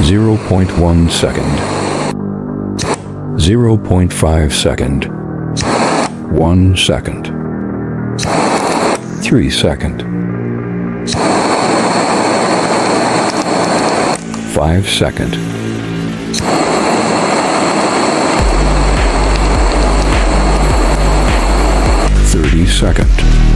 0.1 second, 0.5 second, 1 second, 3 second, 5 second, 30 second.